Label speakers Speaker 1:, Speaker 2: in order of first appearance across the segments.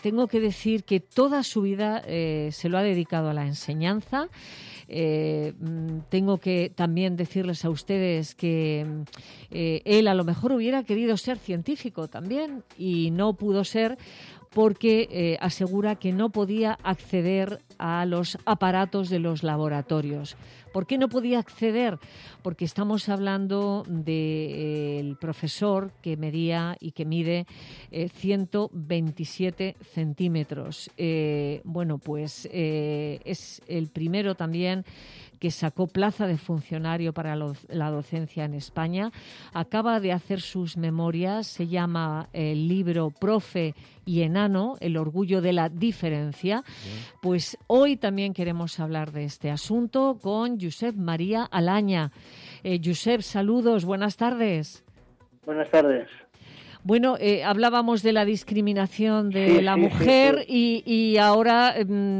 Speaker 1: tengo que decir que toda su vida se lo ha dedicado a la enseñanza. Tengo que también decirles a ustedes que él a lo mejor hubiera querido ser científico también y no pudo ser porque asegura que no podía acceder a los aparatos de los laboratorios. ¿Por qué no podía acceder? Porque estamos hablando del profesor que medía y que mide 127 centímetros. Bueno, pues es el primero también que sacó plaza de funcionario para la docencia en España. Acaba de hacer sus memorias, se llama el libro Profe y Enano, el orgullo de la diferencia. Pues hoy también queremos hablar de este asunto con Josep María Alaña. Josep, saludos, buenas tardes.
Speaker 2: Buenas tardes.
Speaker 1: Bueno, hablábamos de la discriminación de la mujer. Sí. Y ahora,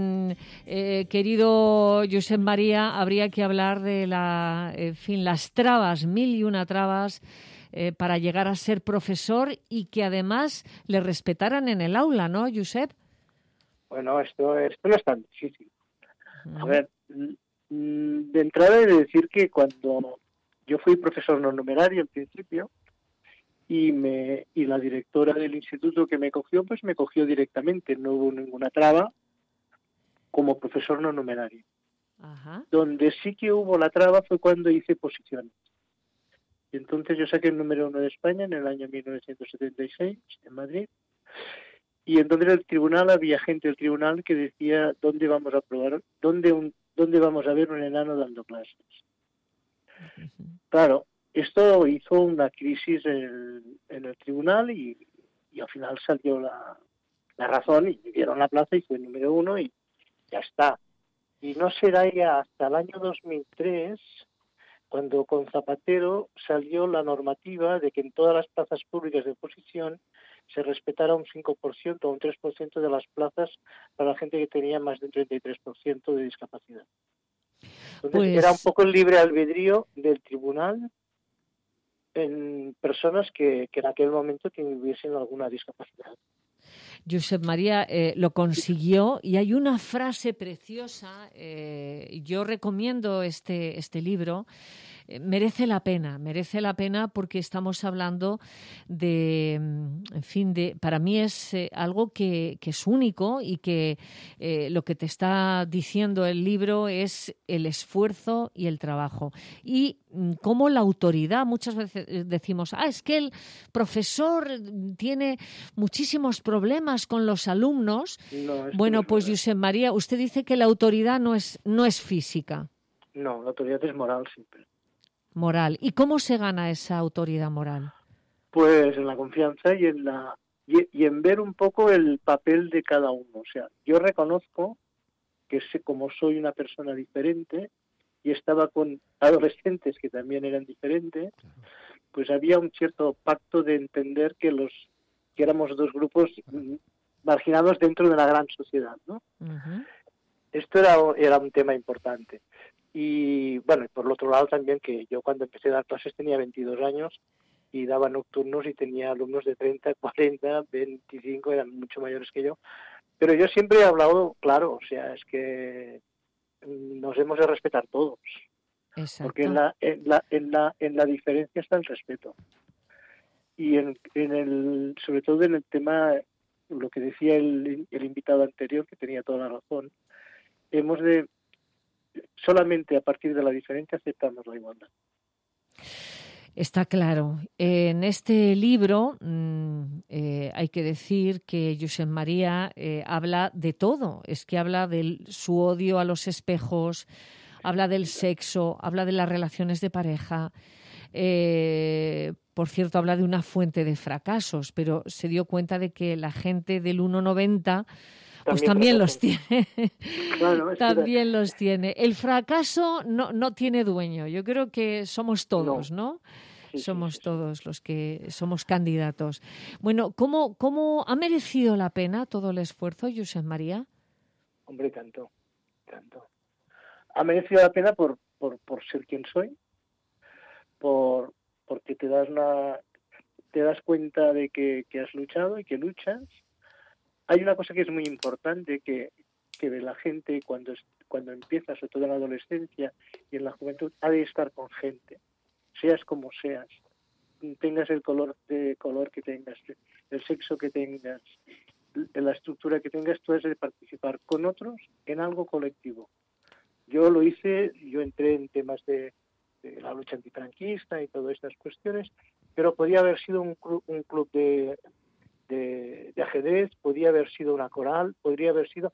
Speaker 1: querido Josep María, habría que hablar de las trabas, 1001 trabas para llegar a ser profesor y que además le respetaran en el aula, ¿no, Josep?
Speaker 2: Bueno, esto no es tan difícil. A ver, de entrada he de decir que cuando yo fui profesor no numerario en principio, y la directora del instituto que me cogió, pues me cogió directamente, no hubo ninguna traba como profesor no numerario.
Speaker 1: Ajá.
Speaker 2: Donde sí que hubo la traba fue cuando hice posiciones. Y entonces yo saqué el número 1 de España en el año 1976 en Madrid. Y entonces en el tribunal había gente del tribunal que decía dónde vamos a probar, dónde vamos a ver un enano dando clases. Uh-huh. Claro, esto hizo una crisis en el tribunal y al final salió la razón y me dieron la plaza y fue el número 1 y ya está. Y no será ya hasta el año 2003 cuando con Zapatero salió la normativa de que en todas las plazas públicas de oposición se respetara un 5% o un 3% de las plazas para la gente que tenía más de un 33% de discapacidad. Entonces
Speaker 1: pues
Speaker 2: era un poco el libre albedrío del tribunal en personas que en aquel momento tuviesen alguna discapacidad.
Speaker 1: Josep María lo consiguió y hay una frase preciosa, yo recomiendo este libro, merece la pena porque estamos hablando de, en fin, para mí es algo que es único y que lo que te está diciendo el libro es el esfuerzo y el trabajo. Y cómo la autoridad, muchas veces decimos, es que el profesor tiene muchísimos problemas con los alumnos.
Speaker 2: No,
Speaker 1: bueno, pues Josep María, usted dice que la autoridad no es física.
Speaker 2: No, la autoridad es moral siempre.
Speaker 1: Moral. ¿Y cómo se gana esa autoridad moral?
Speaker 2: Pues en la confianza y en ver un poco el papel de cada uno. O sea, yo reconozco que como soy una persona diferente y estaba con adolescentes que también eran diferentes, pues había un cierto pacto de entender que éramos dos grupos marginados dentro de la gran sociedad, ¿no?
Speaker 1: Uh-huh.
Speaker 2: Esto era un tema importante. Y bueno, por el otro lado también que yo cuando empecé a dar clases tenía 22 años y daba nocturnos y tenía alumnos de 30, 40, 25, eran mucho mayores que yo. Pero yo siempre he hablado claro, o sea, es que nos hemos de respetar todos.
Speaker 1: Exacto.
Speaker 2: Porque en la diferencia está el respeto. Y sobre todo en el tema, lo que decía el invitado anterior, que tenía toda la razón, solamente a partir de la diferencia aceptamos la igualdad.
Speaker 1: Está claro. En este libro hay que decir que Josep María habla de todo. Es que habla de su odio a los espejos, habla del sexo, habla de las relaciones de pareja. Por cierto, habla de una fuente de fracasos, pero se dio cuenta de que la gente del 1,90 pues también los tiene. Claro, también los tiene. El fracaso no tiene dueño. Yo creo que somos todos, ¿no? Sí, somos todos los que somos candidatos. Bueno, ¿cómo ha merecido la pena todo el esfuerzo, Josep María?
Speaker 2: Hombre, tanto. Ha merecido la pena por ser quien soy, porque te das cuenta de que has luchado y que luchas. hay una cosa que es muy importante que de la gente cuando empieza, sobre todo en la adolescencia y en la juventud, ha de estar con gente, seas como seas, tengas el color que tengas, el sexo que tengas, la estructura que tengas, tú has de participar con otros en algo colectivo. Yo lo hice, yo entré en temas de la lucha antifranquista y todas estas cuestiones, pero podía haber sido un club de ajedrez, podía haber sido una coral, podría haber sido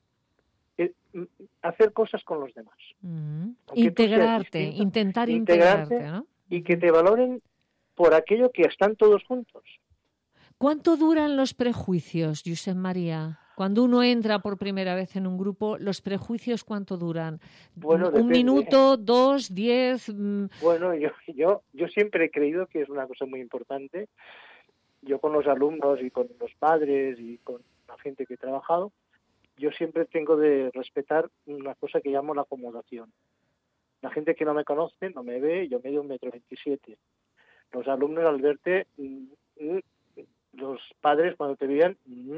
Speaker 2: hacer cosas con los demás.
Speaker 1: Integrarte, intentar integrarte, ¿no?
Speaker 2: Y que te valoren por aquello que están todos juntos.
Speaker 1: ¿Cuánto duran los prejuicios, Josep María? Cuando uno entra por primera vez en un grupo, ¿los prejuicios cuánto duran?
Speaker 2: Bueno,
Speaker 1: ¿Un minuto, 2, 10?
Speaker 2: Bueno, yo siempre he creído que es una cosa muy importante. Yo con los alumnos y con los padres y con la gente que he trabajado, yo siempre tengo de respetar una cosa que llamo la acomodación. La gente que no me conoce, no me ve, yo mido 1,27 m. Los alumnos al verte, los padres cuando te veían,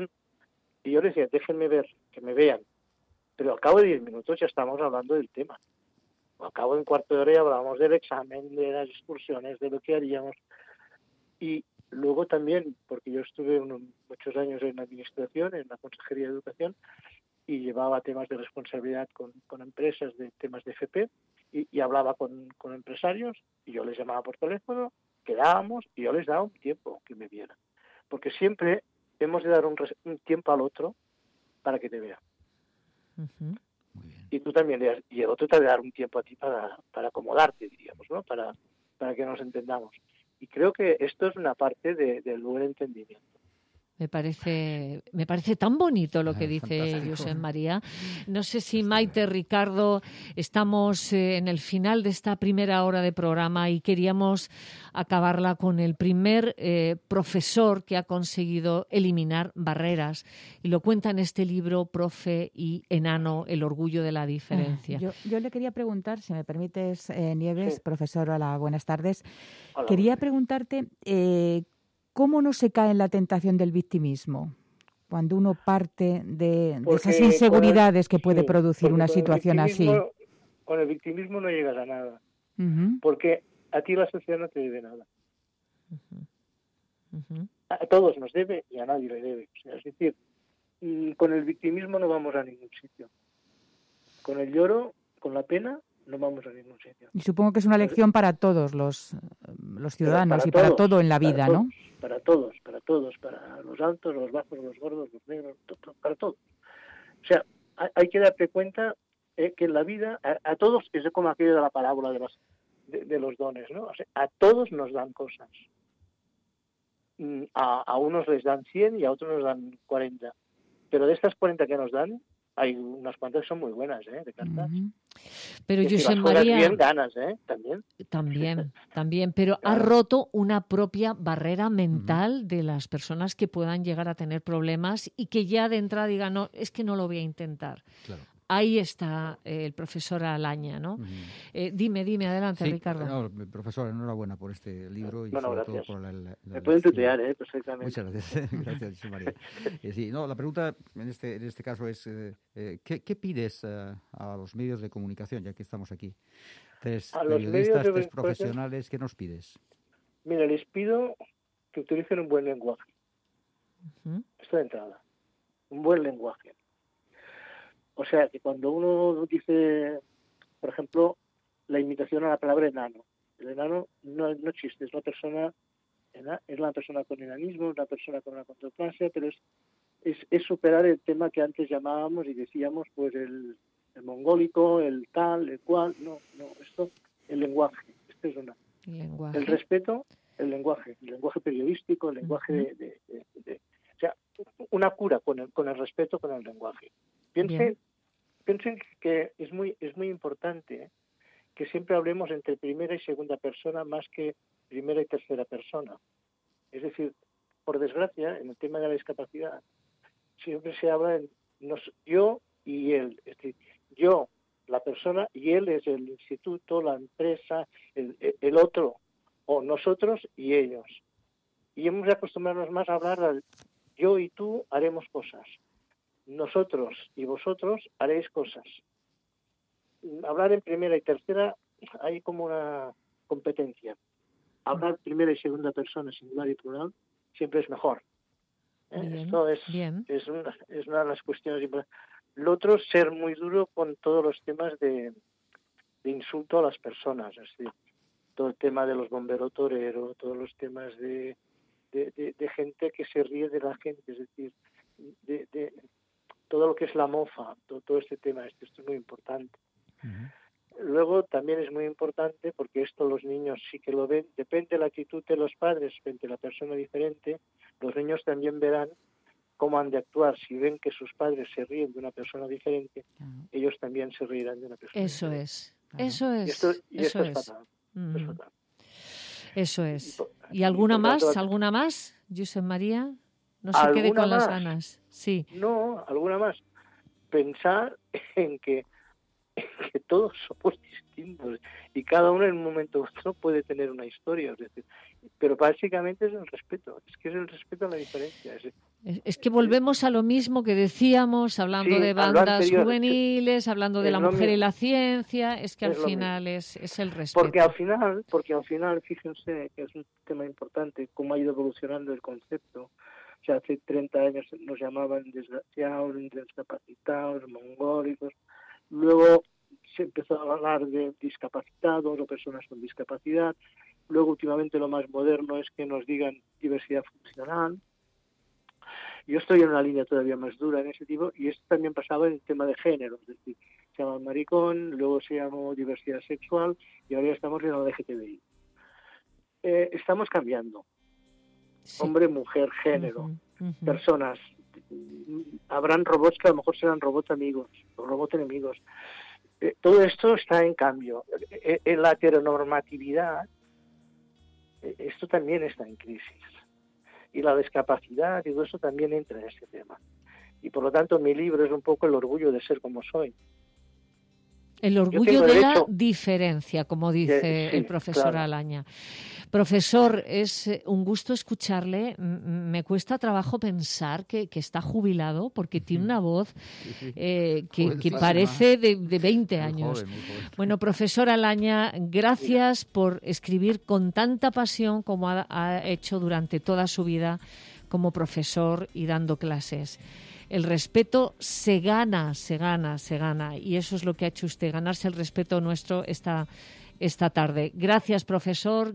Speaker 2: y yo les decía, déjenme ver, que me vean. Pero al cabo de 10 minutos ya estamos hablando del tema. Al cabo de un cuarto de hora ya hablábamos del examen, de las excursiones, de lo que haríamos. Y luego también, porque yo estuve muchos años en la administración, en la Consejería de Educación, y llevaba temas de responsabilidad con empresas, de temas de FP, y hablaba con empresarios, y yo les llamaba por teléfono, quedábamos, y yo les daba un tiempo que me vieran. Porque siempre hemos de dar un tiempo al otro para que te vea.
Speaker 3: Muy bien.
Speaker 2: Y tú también, y el otro te debe dar un tiempo a ti para acomodarte, diríamos, ¿no? Para que nos entendamos. Y creo que esto es una parte del buen entendimiento.
Speaker 1: Me parece tan bonito lo que dice
Speaker 3: Fantástico.
Speaker 1: Josep María. No sé si Maite, Ricardo, estamos en el final de esta primera hora de programa y queríamos acabarla con el primer profesor que ha conseguido eliminar barreras. Y lo cuenta en este libro, Profe y Enano, el orgullo de la diferencia.
Speaker 4: Yo le quería preguntar, si me permites, Nieves,
Speaker 2: Sí.
Speaker 4: Profesor, hola, buenas tardes.
Speaker 2: Hola,
Speaker 4: Quería
Speaker 2: buenas.
Speaker 4: preguntarte, ¿cómo no se cae en la tentación del victimismo? Cuando uno parte de esas inseguridades que puede producir una situación así.
Speaker 2: Con el victimismo no llegas a nada,
Speaker 4: Uh-huh.
Speaker 2: porque a ti la sociedad no te debe nada.
Speaker 1: Ujú.
Speaker 2: A todos nos debe y a nadie le debe. O sea, es decir, con el victimismo no vamos a ningún sitio. Con el lloro, con la pena, no vamos a ningún sitio.
Speaker 4: Y supongo que es una lección para todos los ciudadanos y
Speaker 2: todos,
Speaker 4: para todo en la vida,
Speaker 2: todos,
Speaker 4: ¿no?
Speaker 2: Para todos, para los altos, los bajos, los gordos, los negros, para todos. O sea, hay que darte cuenta que en la vida, a todos, es como aquello de la parábola de los dones, ¿no? O sea, a todos nos dan cosas. A unos les dan 100 y a otros nos dan 40. Pero de estas 40 que nos dan, hay unas cuantas que son muy buenas, de cartas.
Speaker 4: Uh-huh.
Speaker 1: Pero
Speaker 2: Y si
Speaker 1: Josep
Speaker 2: las juegas
Speaker 1: María...
Speaker 2: bien, ganas, también.
Speaker 1: También, pero ha
Speaker 2: Claro.
Speaker 1: roto una propia barrera mental de las personas que puedan llegar a tener problemas y que ya de entrada digan, no, es que no lo voy a intentar.
Speaker 3: Claro.
Speaker 1: Ahí está el profesor Alaña, ¿no? Dime, adelante,
Speaker 3: Sí,
Speaker 1: Ricardo.
Speaker 3: no, profesor, enhorabuena por este libro y
Speaker 2: Bueno,
Speaker 3: sobre
Speaker 2: gracias.
Speaker 3: todo por la
Speaker 2: Me pueden
Speaker 3: lección.
Speaker 2: tutear, perfectamente.
Speaker 3: Muchas gracias, gracias, José María. Sí, no, la pregunta en este caso es, ¿qué pides a los medios de comunicación, ya que estamos aquí? Tres
Speaker 2: A los medios
Speaker 3: periodistas,
Speaker 2: de
Speaker 3: tres
Speaker 2: comunicación,
Speaker 3: profesionales, ¿qué nos pides?
Speaker 2: Mira, les pido que utilicen un buen lenguaje.
Speaker 1: Ujú.
Speaker 2: Esto de entrada. Un buen lenguaje. O sea, que cuando uno dice, por ejemplo, la imitación a la palabra enano. El enano no existe, es una persona con enanismo, una persona con una controplasia, pero es superar el tema que antes llamábamos y decíamos, pues el mongólico, el tal, el cual. No, esto, el lenguaje. Esto es una.
Speaker 1: El lenguaje.
Speaker 2: El respeto, el lenguaje periodístico, el lenguaje o sea, una cura con el respeto, con el lenguaje. Piensen que es muy importante que siempre hablemos entre primera y segunda persona más que primera y tercera persona. Es decir, por desgracia, en el tema de la discapacidad, siempre se habla en yo y él. Es decir, yo, la persona, y él es el instituto, la empresa, el otro, o nosotros y ellos. Y hemos de acostumbrarnos más a hablar al yo y tú haremos cosas. nosotros y vosotros haréis cosas. Hablar en primera y tercera hay como una competencia. Hablar primera y segunda persona, singular y plural, siempre es mejor.
Speaker 1: Bien,
Speaker 2: Esto es una de las cuestiones importantes. Lo otro, ser muy duro con todos los temas de insulto a las personas, es decir, todo el tema de los bomberos toreros, todos los temas de gente que se ríe de la gente, es decir, de todo lo que es la mofa, todo este tema, esto es muy importante. Uh-huh. Luego también es muy importante, porque esto los niños sí que lo ven, depende de la actitud de los padres frente a la persona diferente, los niños también verán cómo han de actuar. Si ven que sus padres se ríen de una persona diferente, ellos también se reirán de una persona diferente.
Speaker 1: Eso es.
Speaker 2: Esto es fatal.
Speaker 1: Mm.
Speaker 2: Es fatal.
Speaker 1: Eso es. ¿Y alguna más, Josep María? No se quede con las ganas. Sí.
Speaker 2: No, alguna más. Pensar en que todos somos distintos y cada uno en un momento u otro puede tener una historia, es decir, pero básicamente es el respeto, es el respeto a la diferencia.
Speaker 1: Es que volvemos a lo mismo que decíamos, hablando de bandas juveniles, hablando de la mujer y la ciencia, es que al final es el respeto.
Speaker 2: Porque al final, fíjense que es un tema importante, cómo ha ido evolucionando el concepto. O sea, hace 30 años nos llamaban desgraciados, discapacitados, mongólicos. Luego se empezó a hablar de discapacitados o personas con discapacidad. Luego, últimamente, lo más moderno es que nos digan diversidad funcional. Yo estoy en una línea todavía más dura en ese tipo, y esto también pasaba en el tema de género. Es decir, se llama maricón, luego se llamó diversidad sexual, y ahora ya estamos en la LGTBI. Estamos cambiando. Sí. Hombre, mujer, género, personas. Habrán robots que a lo mejor serán robots amigos o robots enemigos. Todo esto está en cambio. En la heteronormatividad, esto también está en crisis. Y la discapacidad y todo eso también entra en este tema. Y por lo tanto mi libro es un poco el orgullo de ser como soy.
Speaker 1: El orgullo de la diferencia, como dice el profesor Alaña. Profesor, es un gusto escucharle. Me cuesta trabajo pensar que está jubilado, porque tiene una voz que parece de 20 años. Muy joven. Bueno, profesor Alaña, gracias por escribir con tanta pasión como ha hecho durante toda su vida como profesor y dando clases. El respeto se gana. Y eso es lo que ha hecho usted, ganarse el respeto nuestro esta tarde. Gracias, profesor.